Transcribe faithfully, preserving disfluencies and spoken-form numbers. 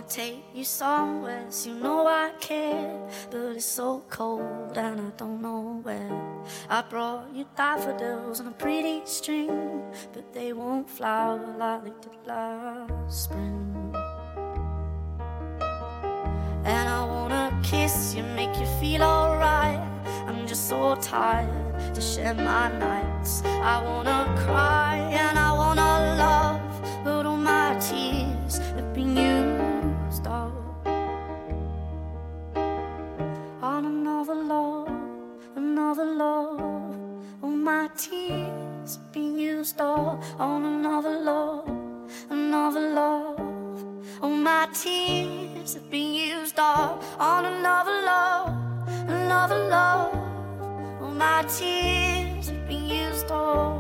take you somewhere, so you know I care. But it's so cold and I don't know where. I brought you daffodils on a pretty string, but they won't flower like they did last spring. And I wanna kiss you, make you feel alright. I'm just so tired to share my nights. I wanna cry and I wanna love, but all my tears have been used up on another love, another love. All my tears have been used up on another love, another love. All my tears have been used up on another love, another love. All my tears have been used up.